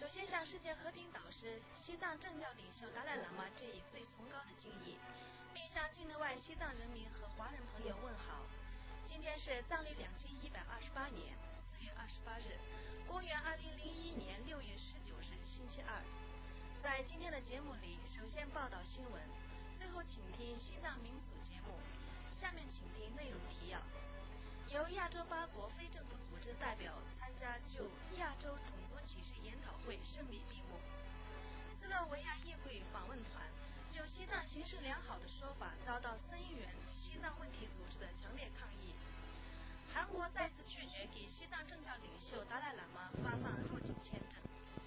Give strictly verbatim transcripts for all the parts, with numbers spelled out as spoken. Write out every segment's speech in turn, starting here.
首先向世界和平导师、西藏政教领袖达赖喇嘛致以最崇高的敬意，并向境内外西藏人民和华人朋友问好。今天是藏历两千一百二十八年四月二十八日，公元二零零一年六月十九日，星期二。在今天的节目里，首先报道新闻，最后请听西藏民俗节目。下面请听内容提要。由亚洲八国非政府组织代表参加就亚洲种族歧视研讨会胜利闭幕。斯洛维亚议会访问团就西藏形势良好的说法遭到僧员西藏问题组织的强烈抗议。韩国再次拒绝给西藏政教领袖达赖喇嘛发放入境签证。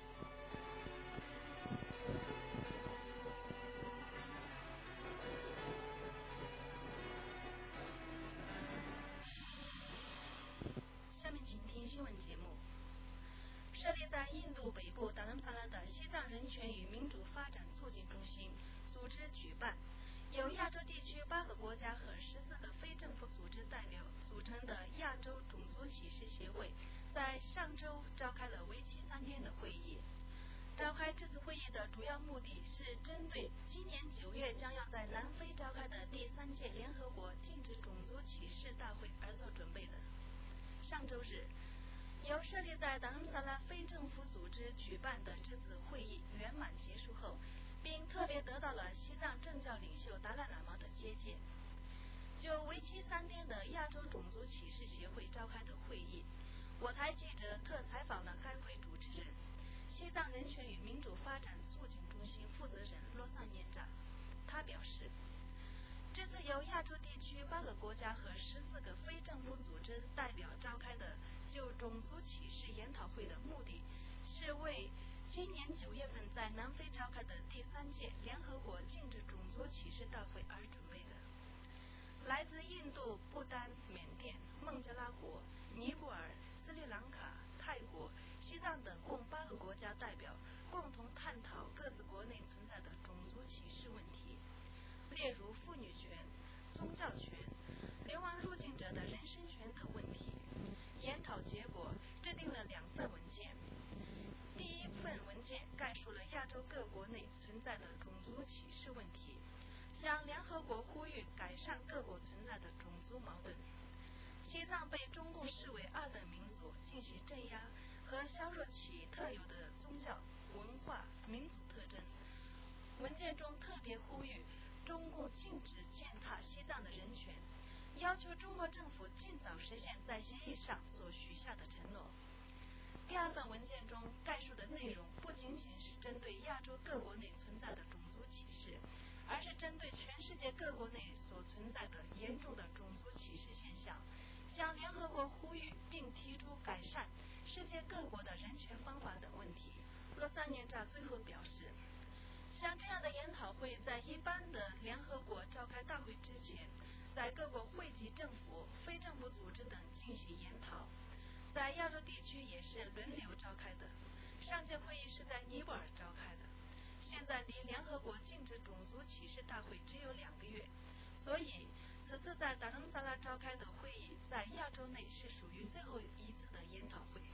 下面请听新闻节目。设立在印度北部达兰萨拉的西藏人权与民主发展促进中心组织举办，由亚洲地区八个国家和十四个非政府组织代表组成的亚洲种族歧视协会在上周召开了为期三天的会议。召开这次会议的主要目的是针对今年九月将要在南非召开的第三届联合国禁止种族歧视大会而做准备的。上周日，由设立在达兰萨拉非政府组织举办的这次会议圆满结束后，并特别得到了西藏政教领袖达赖喇嘛的接见。就为期三天的亚洲种族歧视协会召开的会议，我台记者特采访了该会主持人、西藏人权与民主发展促进中心负责人罗桑念扎。他表示，这次由亚洲地区八个国家和十四个非政府组织代表召开的就种族歧视研讨会的目的，是为今年九月份在南非召开的第三届联合国禁止种族歧视大会而准备的。来自印度、不丹、缅甸、孟加拉国、尼泊尔、斯里兰卡、泰国、西藏等共八个国家代表共同探讨各自国内存在的种族歧视问题，例如妇女权、宗教权、流亡入境者的人身权等问题。研讨结果制定了两份文件。第一份文件概述了亚洲各国内存在的种族歧视问题，向联合国呼吁改善各国存在的种族矛盾。西藏被中共视为二等民族，进行镇压和削弱其特有的宗教、文化、民族特征。文件中特别呼吁中共禁止践踏西藏的人权，要求中国政府尽早实现在协议上所许下的承诺。第二份文件中概述的内容不仅仅是针对亚洲各国内存在的种族歧视，而是针对全世界各国内所存在的严重的种族歧视现象，向联合国呼吁并提出改善世界各国的人权方法等问题。罗桑念扎最后表示，像这样的研讨会在一般的联合国召开大会之前，在各国汇集政府、非政府组织等进行研讨，在亚洲地区也是轮流召开的。上届会议是在尼泊尔召开的，现在离联合国禁止种族歧视大会只有两个月，所以此次在达兰萨拉召开的会议在亚洲内是属于最后一次的研讨会。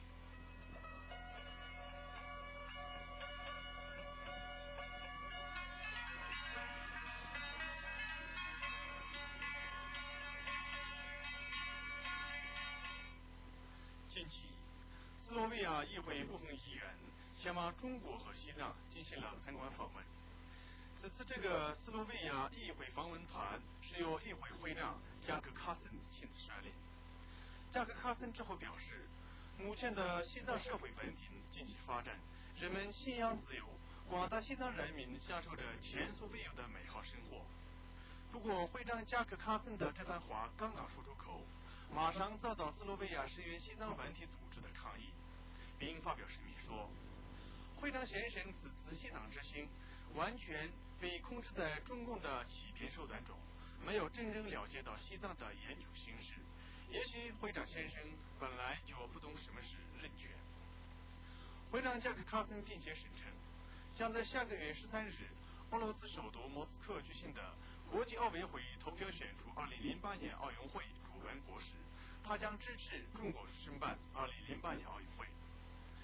近期，斯洛维亚议会部分议员前往中国和西藏进行了参观访问。此次这个斯洛维亚议会访问团是由议会会长加克卡森亲自率领。加克卡森之后表示，目前的西藏社会稳定经济发展，人们信仰自由，广大西藏人民享受着前所未有的美好生活。不过，会长加克卡森的这番话刚刚说出口，马上遭到斯洛维亚声援西藏问题组织的抗议，并发表声明说，会长先生此次西藏之行完全被控制在中共的欺骗手段中，没有真正了解到西藏的研究形势。也许会长先生本来就不懂什么是人权。会长加克卡森并且声称，将在下个月十三日俄罗斯首都莫斯科举行的国际奥委会投票选出二零零八年奥运会主办国时，他将支持中国申办二零零八年奥运会。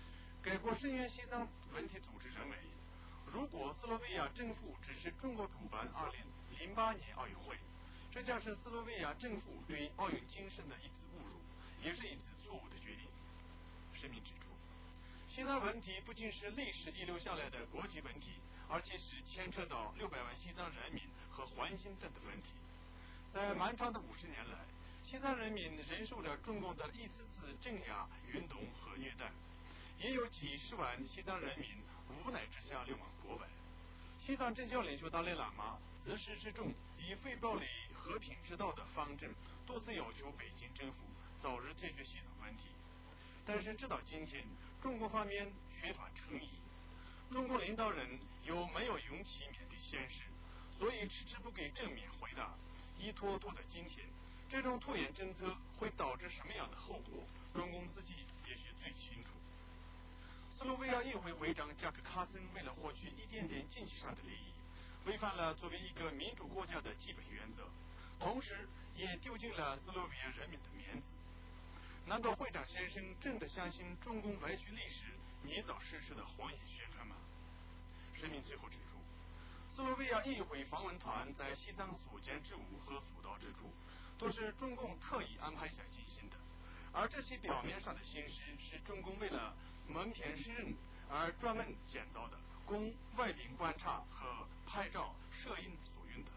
该国声援西藏问题组织认为，如果斯洛维亚政府支持中国主办二零零八年奥运会，这将是斯洛维亚政府对奥运精神的一次侮辱，也是一次错误的决定。声明指出，西藏问题不仅是历史遗留下来的国际问题，而且是牵扯到六百万西藏人民和环境等的问题。在漫长的五十年来，西藏人民忍受了中共的一次次镇压、运动和虐待，也有几十万西藏人民无奈之下流亡国外。西藏政教领袖达赖喇嘛自始至终以非暴力、和平之道的方针，多次要求北京政府早日解决西藏问题。但是直到今天，中国方面缺乏诚意，中国领导人又没有勇气面对现实，所以迟迟不给正面回答，一拖拖到今天。这种拖延政策会导致什么样的后果，中共自己也许最清楚。斯洛维亚议会会长贾克卡森为了获取一点点经济上的利益，违反了作为一个民主国家的基本原则，同时也丢尽了斯洛维亚人民的面子。难道会长先生真的相信中共歪曲历史、捏造事实的谎言宣传吗？声明最后指出，斯洛维亚议会访问团在西藏所见之物和所到之处，都是中共特意安排下进行的，而这些表面上的形式是中共为了蒙恬诗人而专门建造的，供外宾观察和拍照、摄影所用的。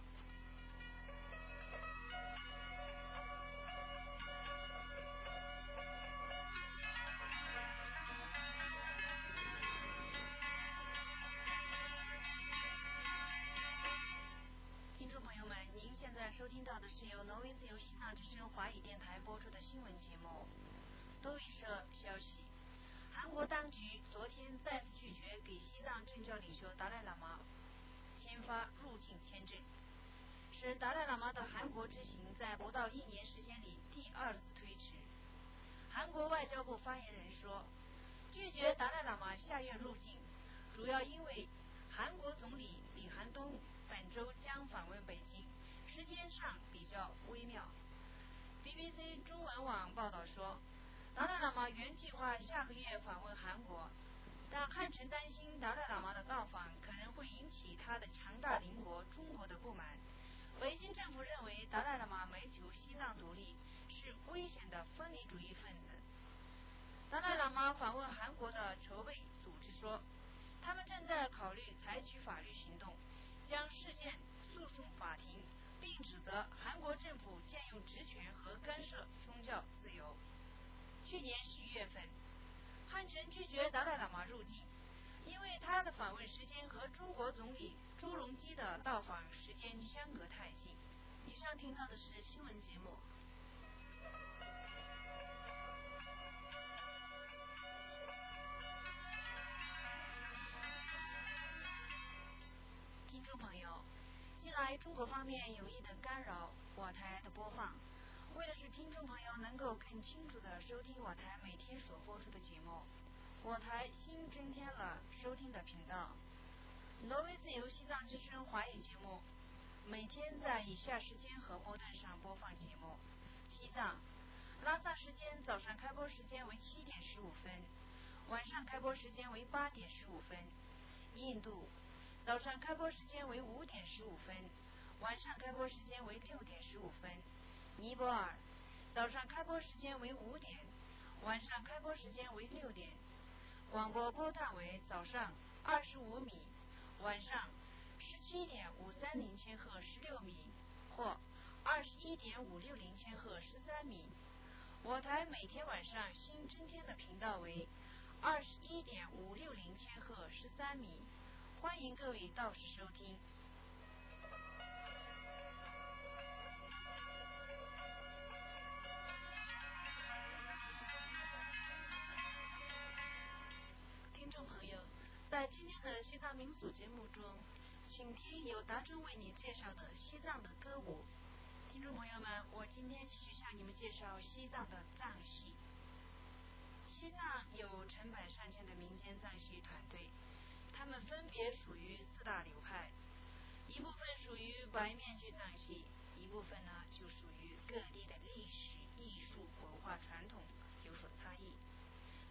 听众朋友们，您现在收听到的是由挪威自由西藏之声华语电台播出的新闻节目。多语社消息，韩国当局昨天再次拒绝给西藏政教领袖达赖喇嘛签发入境签证，使达赖喇嘛的韩国之行在不到一年时间里第二次推迟。韩国外交部发言人说，拒绝达赖喇嘛下院入境，主要因为韩国总理李寒东本周将访问北京，时间上比较微妙。B B C 中文网报道说，达赖喇嘛原计划下个月访问韩国，但汉城担心达赖喇嘛的到访可能会引起他的强大邻国中国的不满。北京政府认为达赖喇嘛谋求西藏独立是危险的分离主义分子。达赖喇嘛访问韩国的筹备组织说，他们正在考虑采取法律行动，将事件诉讼法庭，并指责韩国政府借用职权和干涉宗教自由。去年十一月份，汉城拒绝达赖喇嘛入境，因为他的访问时间和中国总理朱镕基的到访时间相隔太近。以上听到的是新闻节目。听众朋友，近来中国方面有意的干扰我台的播放，为的是听众朋友能够更清楚地收听我台每天所播出的节目，我台新增添了收听的频道，挪威自由西藏之声华语节目，每天在以下时间和波段上播放节目：西藏，拉萨时间早上开播时间为七点十五分，晚上开播时间为八点十五分；印度，早上开播时间为五点十五分，晚上开播时间为六点十五分；尼泊尔，早上开播时间为五点，晚上开播时间为六点。广播波段为早上二十五米，晚上十七点五三零千赫十六米或二十一点五六零千赫十三米。我台每天晚上新增添的频道为二十一点五六零千赫十三米，欢迎各位到时收听。听众朋友，在今天的西藏民俗节目中，请听由达中为你介绍的西藏的歌舞。听众朋友们，我今天继续向你们介绍西藏的藏戏。西藏有成百上千的民间藏戏团队，他们分别属于四大流派，一部分属于白面具藏戏，一部分呢就属于各地的历史、艺术、文化传统有所差异，都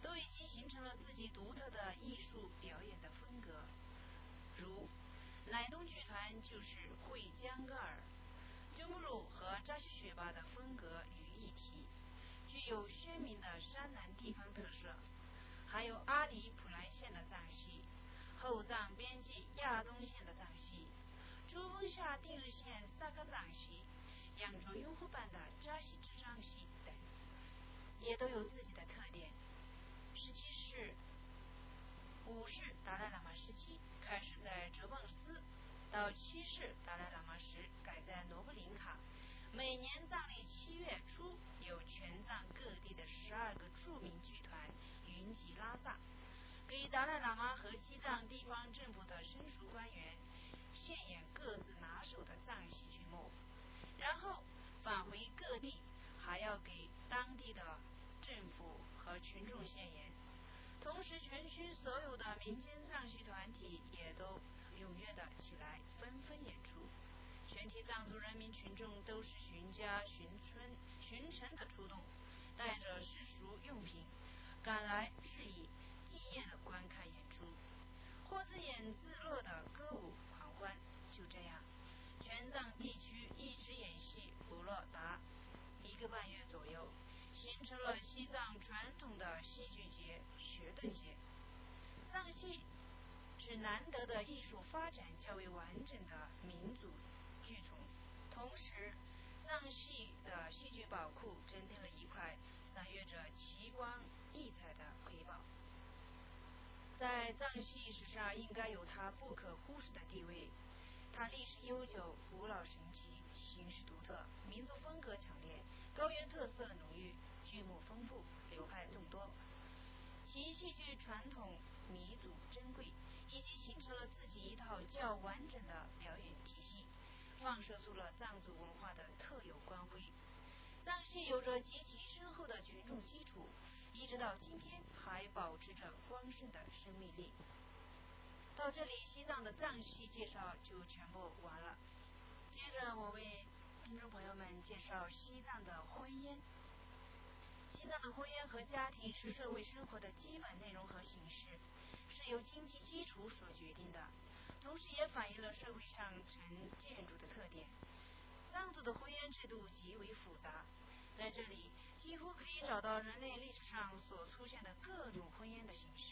都已经形成了自己独特的艺术表演的风格。如乃东剧团就是会江格尔、鸠木鲁和扎西雪巴的风格于一体，具有鲜明的山南地方特色。还有阿里普兰县的藏戏、后藏边际亚东县的藏戏、珠峰下定日县萨克藏戏、扬州雍湖畔的扎西之藏戏等，也都有自己的特点。十七世、五世达赖喇嘛时期开始在哲蚌寺，到七世达赖喇嘛时改在罗布林卡。每年藏历七月初，有全藏各地的十二个著名剧团云集拉萨，给达赖喇嘛和西藏地方政府的申属官员献演各自拿手的藏戏剧目，然后返回各地，还要给当地的政府和群众献演。同时，全区所有的民间藏戏团体也都踊跃的起来，纷纷演出。全体藏族人民群众都是寻家寻村寻城的出动，带着世俗用品赶来致以纪念的观看演出，或自演自乐的歌舞狂欢。就这样，全藏地区一直演戏不落达一个半月左右，形成了西藏传统的戏剧节学顿节。藏戏是难得的艺术发展较为完整的民族剧种，同时藏戏的戏剧宝库增添了一块散跃着奇光异彩的瑰宝。在藏戏史上应该有它不可忽视的地位，它历史悠久，古老神奇，形式独特，民族风格强烈，高原特色浓郁，剧目丰富，流派众多，其戏剧传统弥足珍贵，以及形成了自己一套较完整的表演体系，放射出了藏族文化的特有光辉。藏戏有着极其深厚的群众基础，一直到今天还保持着光盛的生命力。到这里，西藏的藏戏介绍就全部完了。接着我为听众朋友们介绍西藏的婚姻。西藏的婚姻和家庭是社会生活的基本内容和形式，是由经济基础所决定的，同时也反映了社会上层建筑的特点。藏族的婚姻制度极为复杂，在这里几乎可以找到人类历史上所出现的各种婚姻的形式。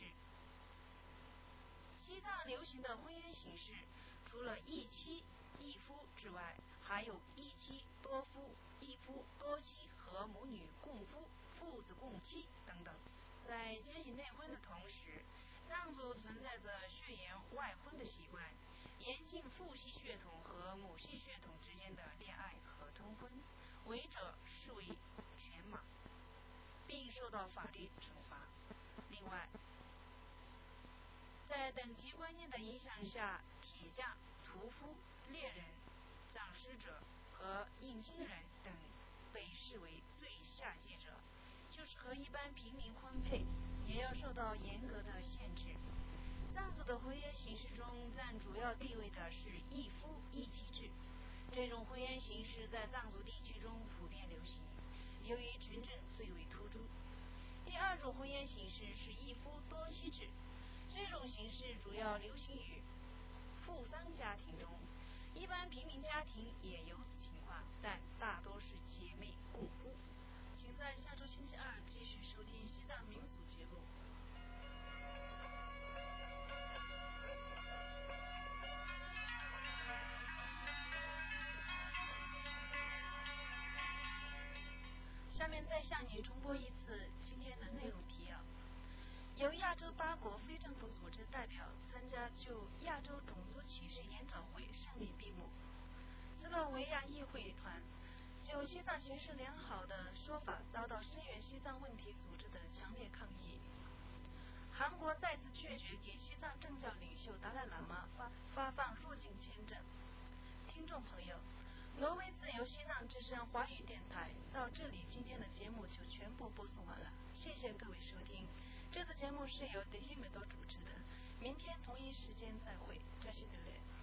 西藏流行的婚姻形式，除了一妻一夫之外，还有一妻多夫、一夫多妻和母女共夫、父子共妻等等。在进行内婚的同时，藏族存在着血缘外婚的习惯，严禁父系血统和母系血统之间的恋爱和通婚，违者视为犬马，并受到法律惩罚。另外，在等级观念的影响下，铁匠、屠夫、猎人、葬尸者和印经人等被视为最下阶者，就是和一般平民婚配，也要受到严格的限制。藏族的婚姻形式中占主要地位的是一夫一妻制，这种婚姻形式在藏族地区中普遍流行，由于城镇最为突出。第二种婚姻形式是一夫多妻制，这种形式主要流行于富商家庭中，一般平民家庭也有此情况，但大多是姐妹共夫。请在下周星期二继续收听西藏民俗节目。下面再向你重播一次今天的内容提要。由亚洲八国非政府组织代表参加就亚洲种族歧视研讨会胜利闭幕。斯洛维亚议会团就西藏形势良好的说法遭到声援西藏问题组织的强烈抗议。韩国再次拒绝给西藏政教领袖达赖喇嘛发发放入境签证。听众朋友，挪威自由西藏之声华语电台到这里，今天的节目就全部播送完了，谢谢各位收听。这次节目是由德希美多主持的，明天同一时间再会，扎西德勒。